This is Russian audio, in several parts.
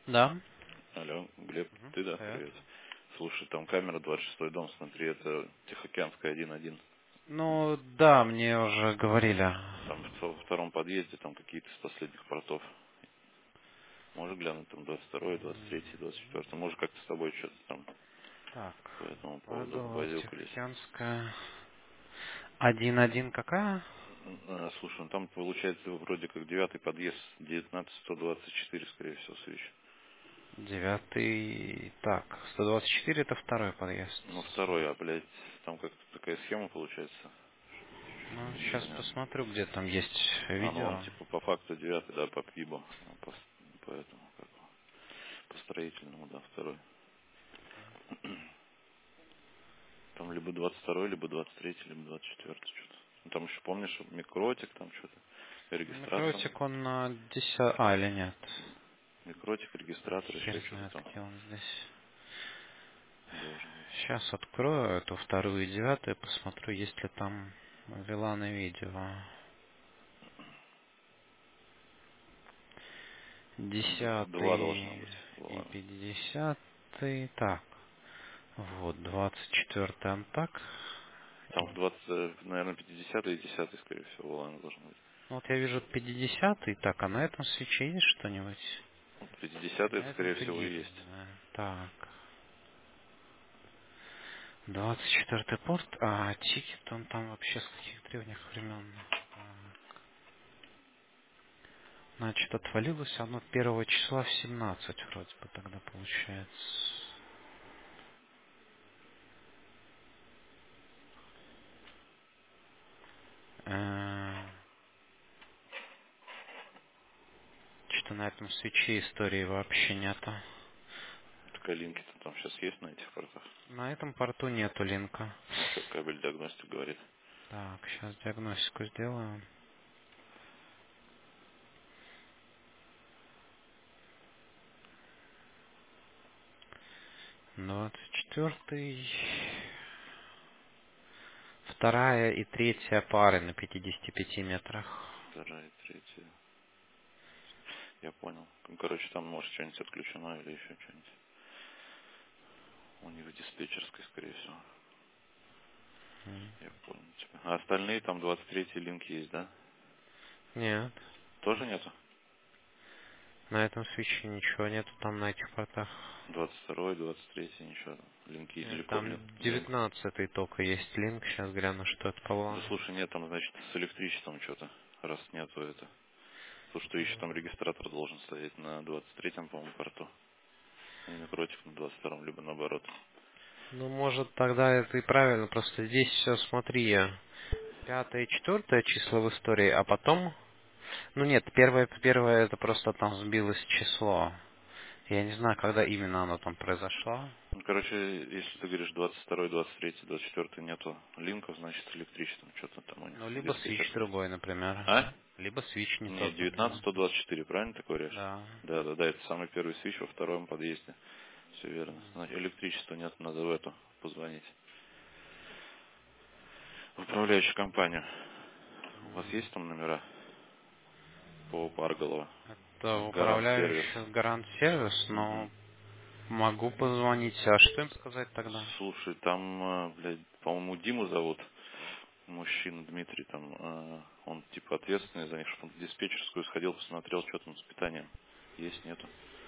Да. Алло, Глеб, Мгм. ты, да? Привет. Привет. Слушай, там камера 26-й дом, смотри, это Тихоокеанская 1-1. Ну, да, мне уже говорили. Там во втором подъезде там какие-то с последних портов. Можешь глянуть там 22-й, 23-й, 24-й. Может как-то с тобой что-то там Так, по этому поводу Паргова, возюкались. Тихоокеанская. 1-1 какая? Слушай, ну там получается вроде как 9-й подъезд, 19-124, скорее всего, свечи. 9. Так, 124 это второй подъезд. Ну, второй, а, блядь, там как-то такая схема получается. Ну, сейчас Непонятно. посмотрю, где там есть Ну он видео. типа по факту 9-й, да, по ПГИБу. По этому, как его, по строительному, да, второй. Там либо 22-й, либо 23-й, либо 24-й что-то. Ну, там еще, помнишь, микротик, там что-то, регистратор. Микротик он на 10... А, или нет? Микротик, регистратор, Хер еще что-то знает, там где он здесь. должен быть. Сейчас открою эту вторую и девятую, посмотрю, есть ли там Вилана видео. Там два должно 10 быть. и Ладно. 50. Так, вот, 24 Антак. Там в 20, наверное, 50-й и 10-й, скорее всего, ладно, должно быть. Ну, вот я вижу 50. Так, а на этом свече есть что-нибудь? Вот 50-й это, На этом скорее всего, и ПГИПе, есть. да. Так, 24 порт, а тикет он там вообще с каких древних времен? Значит, отвалилось оно 1 числа в 17 вроде бы тогда получается. Что-то на этом свече истории вообще нету. Такая линки-то там сейчас есть на этих портах. На этом порту нету линка. Ну, что кабель диагностик говорит. Так, сейчас диагностику сделаю. 24. Вторая и третья пары на 55 метрах. Вторая, третья. Я понял. Ну, короче, там может что-нибудь отключено или еще что-нибудь. У них в диспетчерской, скорее всего. М. Я понял тебя. А остальные там 23-й линки есть, да? Нет. Тоже нету? На этом свече ничего нету там на этих портах. 22-й, 23-й, ничего. Линки Нет, далеко, там блин. Блин. 19 только есть линк. Сейчас гляну, что это по Да лану. слушай, нет, там, значит, с электричеством что-то. Раз нету это. Потому что еще там регистратор должен стоять на 23-м, по-моему, порту. А не напротив, на 22-м, либо наоборот. Ну, может, тогда это и правильно. Просто здесь все, смотри, 5 и 4 числа в истории, а потом... Ну нет, первое это просто там сбилось число. Я не знаю, когда именно оно там произошло. Ну, короче, если ты говоришь 22-й, 23-й, 24-й нету линков, значит с электричеством что-то там у них Ну, либо свич диспетчерская. другой, например. А? Либо свич не Нет, тот, например. 19-124, правильно ты говоришь? Да. Да, да, да, это самый первый свич во втором подъезде. Все верно. Значит, электричества нет, надо в эту позвонить. В управляющую компанию. У вас есть там номера по Парголова? Это Гарант сервис. управляющий гарант сервис, Угу. но могу позвонить. А что им сказать тогда? Слушай, там, блядь, по-моему, Диму зовут, мужчина Дмитрий, там, он типа ответственный за них, чтобы он в диспетчерскую сходил, посмотрел, что там с питанием. Есть, нету.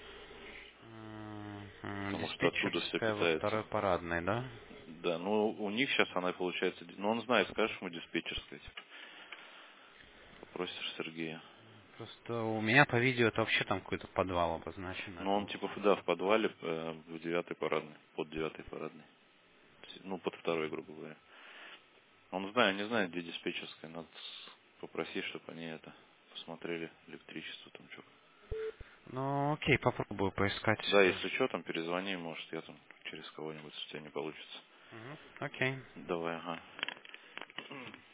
Потому что оттуда все Диспетчерская во питается. второй парадной, да? Да, ну у них сейчас она получается, ну он знает, скажешь ему диспетчерская, типа, попросишь Сергея. Просто у меня по видео это вообще там какой-то подвал обозначен на Ну он этом. типа, да, в подвале, в 9-й парадной, под 9-й парадной. Ну, под второй, грубо говоря. Он знает, не знает, где диспетчерская, надо попросить, чтобы они это посмотрели электричество там что. Ну, окей, попробую поискать. Да, если что, там перезвони, может, я там через кого-нибудь, если у тебя не получится. Мгм, окей. Давай, ага.